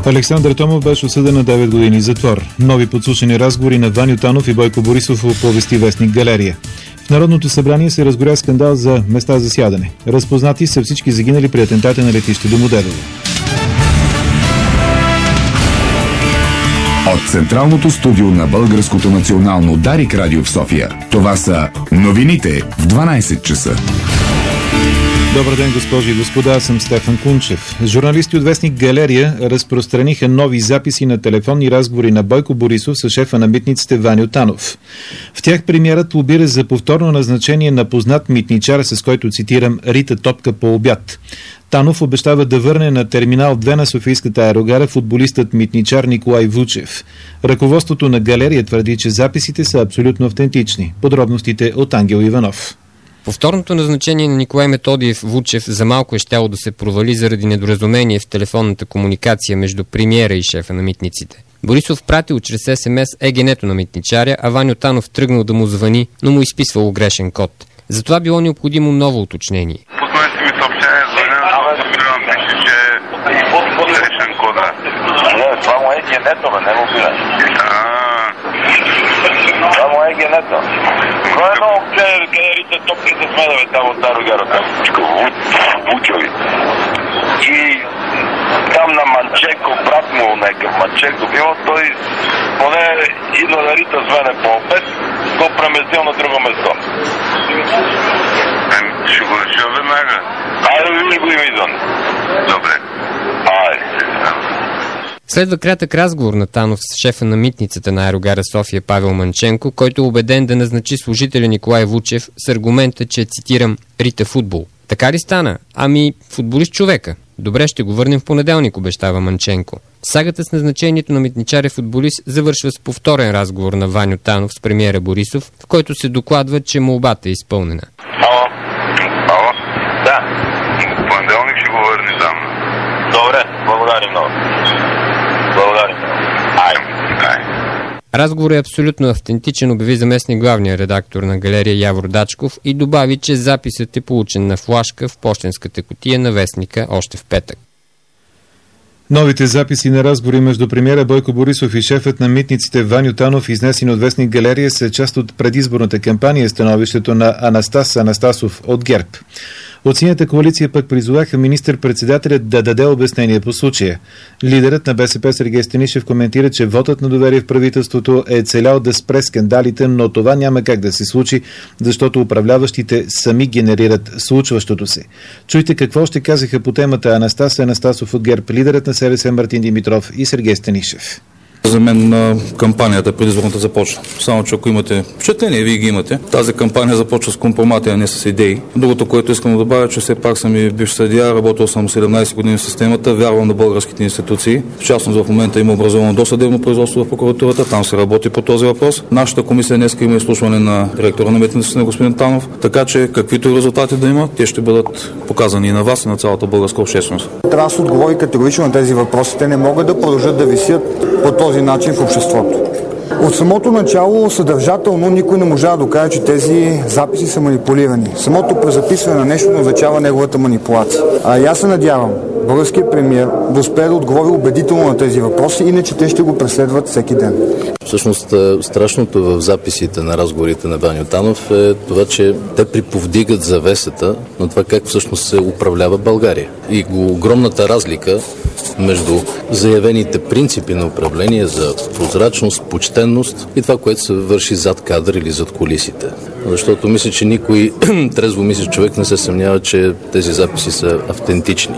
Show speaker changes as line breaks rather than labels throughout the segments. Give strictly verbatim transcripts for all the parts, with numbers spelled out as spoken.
Александър Томов беше осъден на девет години затвор. Нови подслушани разговори на Ваньо Танов и Бойко Борисов оповести вестник Галерия. В Народното събрание се разгоря скандал за места за сядане. Разпознати са всички загинали при атентата на летище Домодедово.
От Централното студио на Българското национално Дарик радио в София. Това са новините в дванайсет часа.
Добър ден, госпожи и господа, аз съм Стефан Кунчев. Журналисти от вестник Галерия разпространиха нови записи на телефонни разговори на Бойко Борисов с шефа на митниците Ваньо Танов. В тях премиерът лобира за повторно назначение на познат митничар, с който, цитирам, рита топка по обяд. Танов обещава да върне на терминал две на Софийската аерогара футболистът митничар Николай Вучев. Ръководството на Галерия твърди, че записите са абсолютно автентични. Подробностите от Ангел Иванов.
Повторното назначение на Николай Методиев Вучев за малко е щяло да се провали заради недоразумение в телефонната комуникация между премиера и шефа на митниците. Борисов пратил чрез ес ем ес егенето на митничаря, а Ваньо Танов тръгнал да му звъни, но му изписвало грешен код. Затова било необходимо ново уточнение.
Пуснете ми съобщение, звъня, разбирам, пише, че грешен кода. Не, това му е егенето, бе, не му бира. Това му е егенето. Кой е много кадерите топки с медове там от Дарогарата? Вучови. И там на Манчеко, брат му некъв Манчеко било, той поне идва да рита с мене по обед, го преместил на друго место. Ще го реша веднага. Айде, виж го им извън. Добре. Айде.
Следва кратък разговор на Танов с шефа на митницата на аерогара София Павел Манченко, който е убеден да назначи служителя Николай Вучев с аргумента, че, цитирам, рита футбол. Така ли стана? Ами, футболист човека. Добре, ще го върнем в понеделник, обещава Манченко. Сагата с назначението на митничаря футболист завършва с повторен разговор на Ваньо Танов с премиера Борисов, в който се докладва, че молбата е изпълнена.
Ало? Ало? Да. В понеделник ще го върни там. Добре, благодарим много. Благодарим. Ай, ай.
Разговор е абсолютно автентичен, обяви заместник главния редактор на Галерия Явор Дачков и добави, че записът е получен на флашка в пощенската кутия на вестника още в петък.
Новите записи на разговори между премиера Бойко Борисов и шефът на митниците Ваньо Танов, изнесени от вестник Галерия, са част от предизборната кампания, становището на Анастас Анастасов от ГЕРБ. От Синята коалиция пък призоваха министър-председателят да даде обяснение по случая. Лидерът на БСП Сергей Станишев коментира, че вотът на доверие в правителството е целял да спре скандалите, но това няма как да се случи, защото управляващите сами генерират случващото се. Чуйте какво ще казаха по темата Анастас Анастасов от ГЕРБ, лидерът на СДС Мартин Димитров и Сергей Станишев.
За мен кампанията предизборната започва. Само че ако имате впечатление, вие ги имате. Тази кампания започва с компромати, а не с идеи. Другото, което искам да добавя, че все пак съм и бивш съдия, работил съм седемнайсет години в системата, вярвам на българските институции. В частност в момента има образовано досъдебно производство в прокуратурата, там се работи по този въпрос. Нашата комисия днес има изслушване на директора на митниците на господин Танов, така че каквито резултати да има, те ще бъдат показани и на вас, и на цялата българска общественост.
Трябва да се отговори категорично на тези въпроси. Те не могат да продължат да висят по този начин в обществото. От самото начало съдържателно никой не може да докаже, че тези записи са манипулирани. Самото презаписване на нещо не означава неговата манипулация. А аз се надявам българският премиер да успее да отговори убедително на тези въпроси, иначе те ще го преследват всеки ден.
Всъщност страшното в записите на разговорите на Ваньо Танов е това, че те приповдигат завесата на това как всъщност се управлява България. И огромната разлика между заявените принципи на управление за прозрачност, почтенност и това, което се върши зад кадър или зад кулисите. Защото мисля, че никой трезво мисля човек не се съмнява, че тези записи са автентични.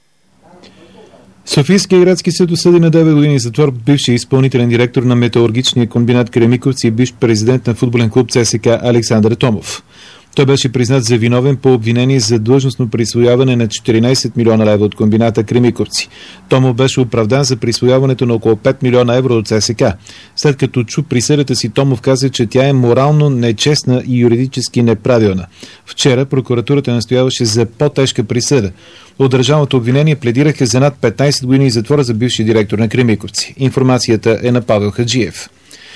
Софийския градски съд осъди на девет години затвор бившия изпълнителен директор на металургичния комбинат Кремиковци и бивш президент на футболен клуб ЦСКА Александър Томов. Той беше признат за виновен по обвинение за длъжностно присвояване на четиринайсет милиона лева от комбината Кремиковци. Томов беше оправдан за присвояването на около пет милиона евро от ЦСКА. След като чу присъдата си, Томов каза, че тя е морално нечестна и юридически неправилна. Вчера прокуратурата настояваше за по-тежка присъда. От държавното обвинение пледираха за над петнайсет години затвора за бивши директор на Кремиковци. Информацията е на Павел Хаджиев.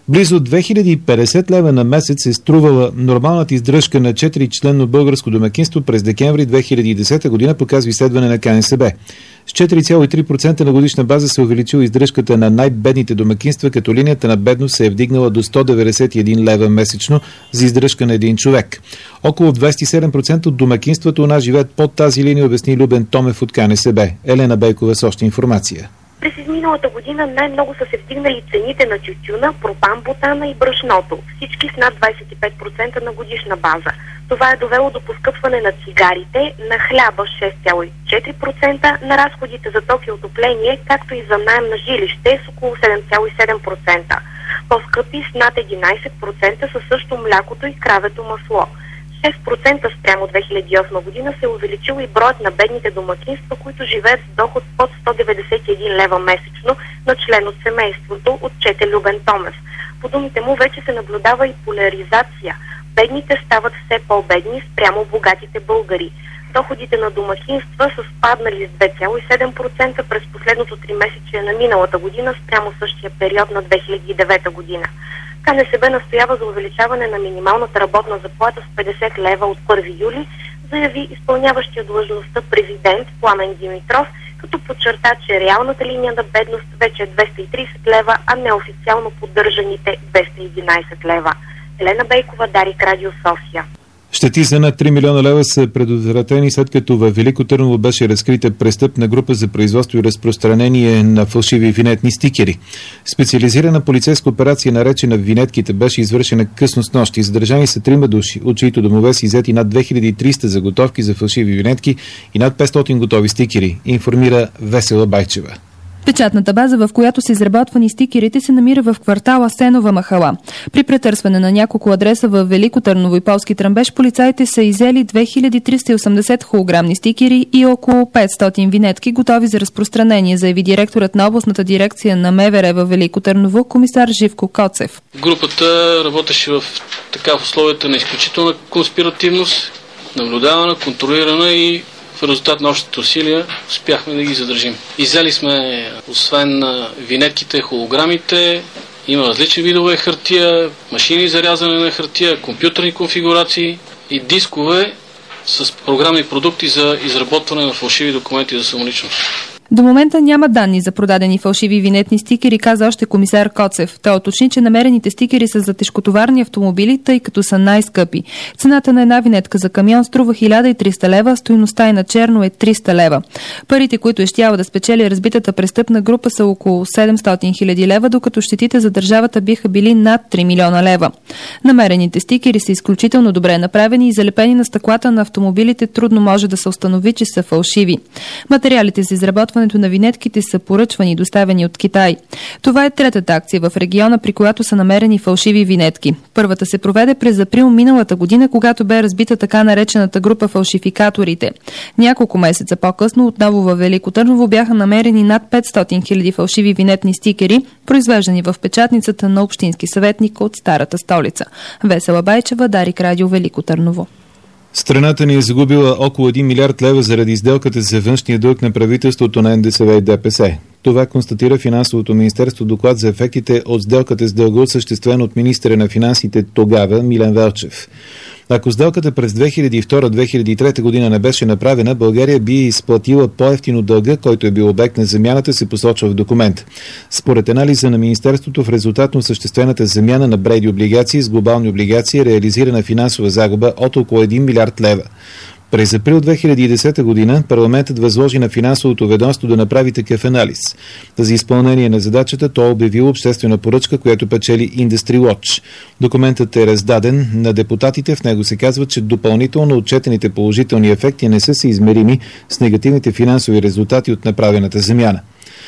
Близо две хиляди и петдесет лева на месец е струвала нормалната издръжка на четиричленно българско домакинство през декември две хиляди и десета година, показва изследване на КНСБ. С четири цяло и три процента на годишна база се увеличила издръжката на най-бедните домакинства, като линията на бедност се е вдигнала до сто деветдесет и един лева месечно за издръжка на един човек. Около двадесет и седем процента от домакинствата у нас живеят под тази линия, обясни Любен Томев от КНСБ. Елена Бейкова с още информация.
През изминалата година най-много са се вдигнали цените на тютюна, пропан-бутана и брашното. Всички с над двадесет и пет процента на годишна база. Това е довело до поскъпване на цигарите, на хляба шест цяло и четири процента, на разходите за ток и отопление, както и за наем на жилище с около седем цяло и седем процента. По-скъпи с над единадесет процента са също млякото и кравето масло. шест процента спрямо две хиляди и осма година се е увеличил и броят на бедните домакинства, които живеят с доход под сто деветдесет и един лева месечно на член от семейството, отчете Любен Томев. По думите му вече се наблюдава и поляризация. Бедните стават все по-бедни спрямо богатите българи. Доходите на домакинства са спаднали с две цяло и седем процента през последното тримесечие на миналата година спрямо същия период на две хиляди и девета година. КНСБ настоява за увеличаване на минималната работна заплата с петдесет лева от първи юли, заяви изпълняващия длъжността президент Пламен Димитров, като подчерта, че реалната линия на бедност вече е двеста и тридесет лева, а неофициално поддържаните двеста и единадесет лева. Елена Бейкова, Дарик Радио, София.
Щети за над три милиона лева са предотвратени, след като във Велико Търново беше разкрита престъпна група за производство и разпространение на фалшиви винетни стикери. Специализирана полицейска операция, наречена Винетките, беше извършена късно с нощи. Задържани са трима души, от чиито домове са иззети над две хиляди и триста заготовки за фалшиви винетки и над петстотин готови стикери, информира Весела Байчева.
Печатната база, в която са изработвани стикерите, се намира в квартала Сенова махала. При претърсване на няколко адреса в Велико Търново и Полски Тръмбеш, полицаите са иззели две хиляди триста и осемдесет холограмни стикери и около петстотин винетки, готови за разпространение, заяви директорът на областната дирекция на МВР в Велико Търново, комисар Живко Коцев.
Групата работеше в така в условията на изключителна конспиративност, наблюдавана, контролирана и в резултат на общите усилия успяхме да ги задържим. Иззели сме, освен винетките, холограмите, има различни видове хартия, машини за рязане на хартия, компютърни конфигурации и дискове с програмни продукти за изработване на фалшиви документи за самоличност.
До момента няма данни за продадени фалшиви винетни стикери, каза още комисар Коцев. Той уточни, че намерените стикери са за тежкотоварни автомобили, тъй като са най-скъпи. Цената на една винетка за камион струва хиляда и триста лева, стойността и на черно е триста лева. Парите, които е щяла да спечели разбитата престъпна група, са около седемстотин хиляди лева, докато щетите за държавата биха били над три милиона лева. Намерените стикери са изключително добре направени и залепени на стъклата на автомобилите, трудно може да се установи, че са фалшиви. Материалите за изработване на винетките са поръчвани и доставени от Китай. Това е третата акция в региона, при която са намерени фалшиви винетки. Първата се проведе през април миналата година, когато бе разбита така наречената група фалшификаторите. Няколко месеца по-късно отново във Велико Търново бяха намерени над петстотин хиляди фалшиви винетни стикери, произвеждани в печатницата на общински съветник от старата столица. Весела Байчева, Дарик Радио, Велико Търново.
Страната ни е загубила около един милиард лева заради сделката за външния дълг на правителството на Н Д С В и Д П С. Това констатира Финансовото министерство доклад за ефектите от сделката с дълга, осъществен от министъра на финансите тогава Милен Велчев. Ако сделката през две хиляди и втора - две хиляди и трета година не беше направена, България би изплатила по-евтино дълга, който е бил обект на замяната, се посочва в документ. Според анализа на Министерството, в резултат на осъществената замяна на бреди облигации с глобални облигации е реализирана финансова загуба от около един милиард лева. През април две хиляди и десета година парламентът възложи на финансовото ведомство да направи такъв анализ. За изпълнение на задачата то е обявило обществена поръчка, която печели Industry Watch. Документът е раздаден на депутатите. В него се казва, че допълнително отчетените положителни ефекти не са съизмерими с негативните финансови резултати от направената замяна.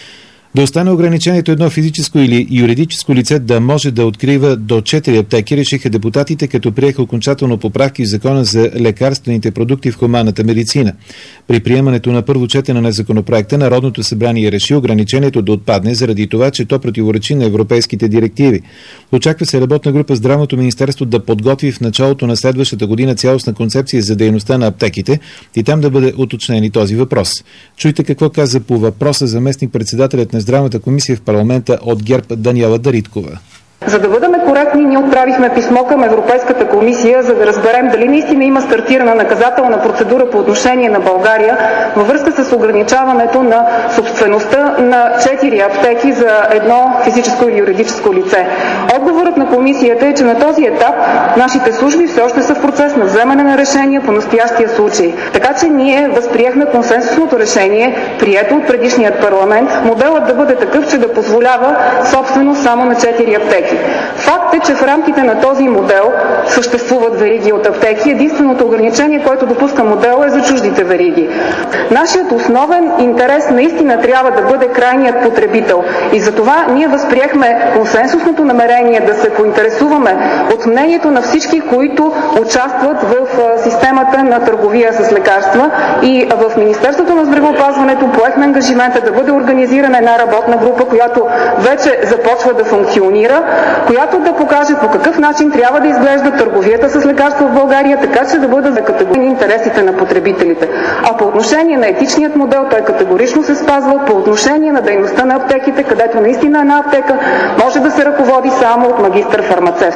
Да остане ограничението едно физическо или юридическо лице да може да открива до четири аптеки, решиха депутатите, като приеха окончателно поправки в Закона за лекарствените продукти в хуманната медицина. При приемането на първо четене на законопроекта Народното събрание реши ограничението да отпадне заради това, че то противоречи на европейските директиви. Очаква се работна група Здравното министерство да подготви в началото на следващата година цялостна концепция за дейността на аптеките и там да бъде уточнен и този въпрос. Чуйте какво каза по въпроса заместник-председателят на Здравната комисия в парламента от ГЕРБ Даниела Дариткова.
За да бъдем коректни, ние отправихме писмо към Европейската комисия, за да разберем дали наистина има стартирана наказателна процедура по отношение на България във връзка с ограничаването на собствеността на четири аптеки за едно физическо или юридическо лице. Отговорът на комисията е, че на този етап нашите служби все още са в процес на вземане на решения по настоящия случай. Така че ние възприехме консенсусното решение, прието от предишният парламент, моделът да бъде такъв, че да позволява собственост само на четири аптеки. Факт е, че в рамките на този модел съществуват вериги от аптеки. Единственото ограничение, което допуска модела, е за чуждите вериги. Нашият основен интерес наистина трябва да бъде крайният потребител. И затова ние възприехме консенсусното намерение да се поинтересуваме от мнението на всички, които участват в системата на търговия с лекарства. И в Министерството на здравеопазването поехме ангажимента да бъде организирана една работна група, която вече започва да функционира, която да покаже по какъв начин трябва да изглежда търговията с лекарства в България, така че да бъдат за категории интересите на потребителите. А по отношение на етичният модел, той категорично се спазва по отношение на дейността на аптеките, където наистина една аптека може да се ръководи само от магистър-фармацевт.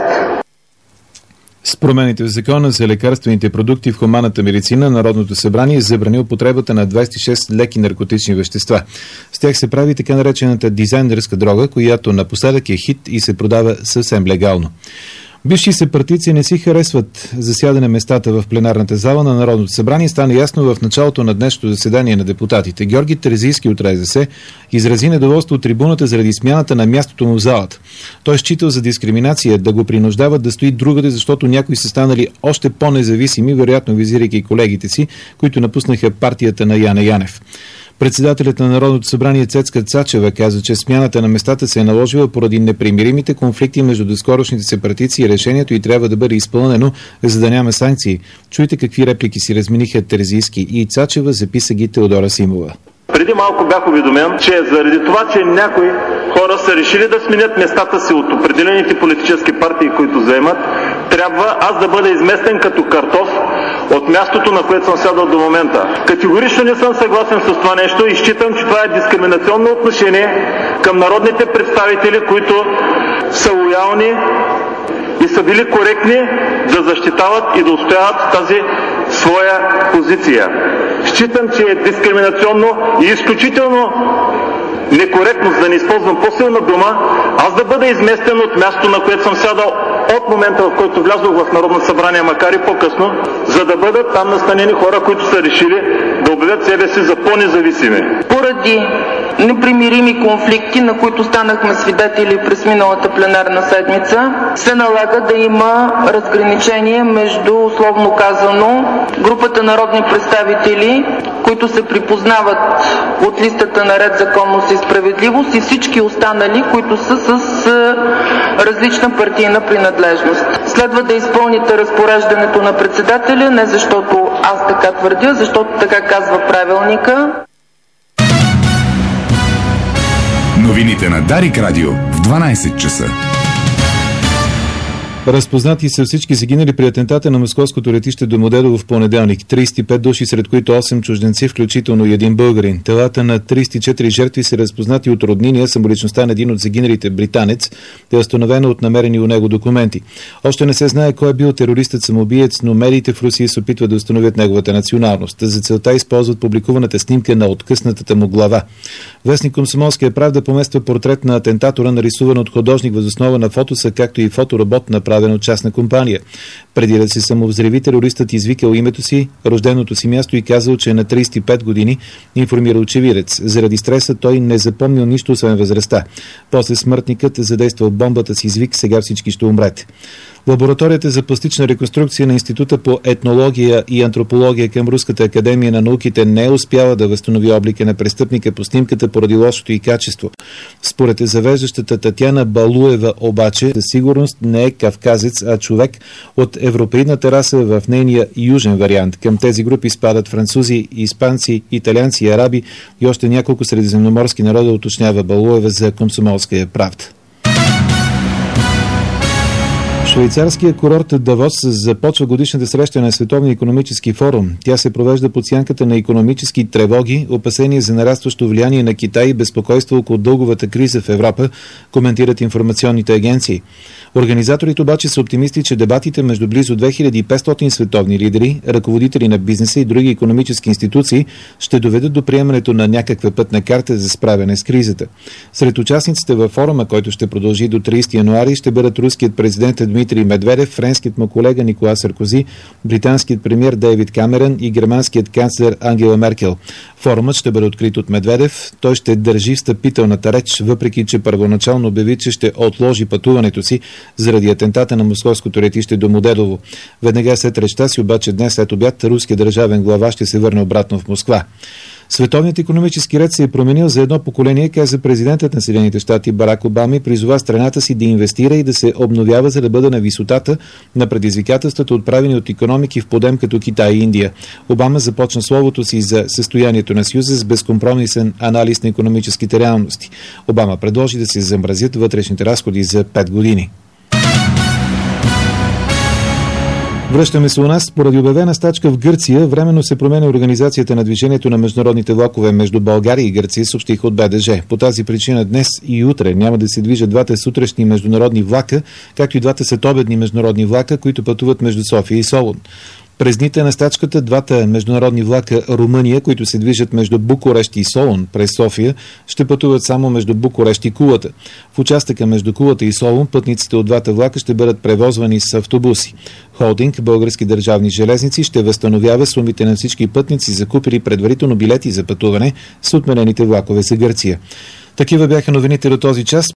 С промените в закона за лекарствените продукти в хуманната медицина, Народното събрание забрани употребата на двадесет и шест леки наркотични вещества. С тях се прави така наречената дизайнерска дрога, която напоследък е хит и се продава съвсем легално. Бивши съпартийци не си харесват засядане местата в пленарната зала на Народното събрание. Стана ясно в началото на днешното заседание на депутатите. Георги Терзийски от РЗС изрази недоволство от трибуната заради смяната на мястото му в залата. Той считал за дискриминация да го принуждават да стои другаде, защото някои са станали още по-независими, вероятно визирайки колегите си, които напуснаха партията на Яне Янев. Председателят на Народното събрание Цецка Цачева каза, че смяната на местата се е наложила поради непримиримите конфликти между доскорошните сепаратици и решението и трябва да бъде изпълнено, за да няма санкции. Чуйте какви реплики си размениха Терзийски и Цачева, записа ги Теодора Симова.
Преди малко бях уведомен, че заради това, че някои хора са решили да сменят местата си от определените политически партии, които заемат, трябва аз да бъда изместен като картоф от мястото, на което съм сядал до момента. Категорично не съм съгласен с това нещо и считам, че това е дискриминационно отношение към народните представители, които са лоялни и са били коректни да защитават и да отстояват тази своя позиция. Считам, че е дискриминационно и изключително некоректно, за да не използвам по-силна дума, аз да бъда изместен от мястото, на което съм сядал от момента, в който влязох в Народното събрание, макар и по-късно, за да бъдат там настанени хора, които са решили да обявят себе си за по-независими.
Поради непримирими конфликти, на които станахме свидетели през миналата пленарна седмица, се налага да има разграничение между, условно казано, групата народни представители, които се припознават от листата на Ред, законност и справедливост, и всички останали, които са с различна партийна принадлежност. Следва да изпълните разпореждането на председателя, не защото аз така твърдя, защото така казва правилника.
Новините на Дарик Радио в дванадесет часа.
Разпознати са всички загинали при атентата на московското летище Домодедово в понеделник. тридесет и пет души, сред които осем чужденци, включително и един българин. Телата на тридесет и четири жертви са разпознати от роднини, а самоличността на един от загиналите британец е установена от намерени у него документи. Още не се знае кой е бил терористът-самоубиец, но медиите в Русия се опитват да установят неговата националност. За целта използват публикуваната снимка на откъснатата му глава. Вестник Комсомолския правда помества портрет на атентатора, нарисуван от художник въз основа на фотоса, както и фоторобот, направен от частна компания. Преди да се самовзриви, терористът извикал името си, рожденото си място и казал, че е на тридесет и пет години, информира очевидец. Заради стреса той не запомнил нищо, освен възрастта. После смъртникът задействал бомбата с извик "Сега всички ще умрете". Лабораторията за пластична реконструкция на Института по етнология и антропология към Руската академия на науките не е успяла да възстанови облика на престъпника по снимката поради лошото и качество. Според завеждащата Татяна Балуева обаче, със сигурност не е кавказец, а човек от европейната раса в нейния южен вариант. Към тези групи спадат французи, испанци, италианци, араби и още няколко средиземноморски народа, уточнява Балуева за Комсомолския правда. Швейцарския курорт Давос започва годишната среща на Световния икономически форум. Тя се провежда под сянката на икономически тревоги, опасения за нарастващо влияние на Китай и безпокойство около дълговата криза в Европа, коментират информационните агенции. Организаторите обаче са оптимисти, че дебатите между близо две хиляди и петстотин световни лидери, ръководители на бизнеса и други икономически институции ще доведат до приемането на някаква пътна карта за справяне с кризата. Сред участниците във форума, който ще продължи до тридесети януари, ще бъдат руският президент Дмитрий Медведев, френският му колега Никола Саркози, британският премиер Дейвид Камерън и германският канцлер Ангела Меркел. Форумът ще бъде открит от Медведев. Той ще държи встъпителната реч, въпреки че първоначално обяви, че ще отложи пътуването си заради атентата на московското летище Домодедово. Веднага след речта си обаче днес след обяд руският държавен глава ще се върне обратно в Москва. Световният икономически ред се е променил за едно поколение, каза президентът на Съединените щати Барак Обама и призова страната си да инвестира и да се обновява, за да бъде на висотата на предизвикателствата, отправени от икономики в подем като Китай и Индия. Обама започна словото си за състоянието на Съюза с безкомпромисен анализ на икономическите реалности. Обама предложи да се замразят вътрешните разходи за пет години. Връщаме се у нас. Поради обявена стачка в Гърция, временно се променя организацията на движението на международните влакове между България и Гърция, съобщиха от БДЖ. По тази причина днес и утре няма да се движат двата сутрешни международни влака, както и двата следобедни международни влака, които пътуват между София и Солун. През дните на стачката двата международни влака Румъния, които се движат между Букурещ и Солун през София, ще пътуват само между Букурещ и Кулата. В участъка между Кулата и Солун пътниците от двата влака ще бъдат превозвани с автобуси. Холдинг Български държавни железници ще възстановява сумите на всички пътници, закупили предварително билети за пътуване с отменените влакове за Гърция. Такива бяха новините до този час.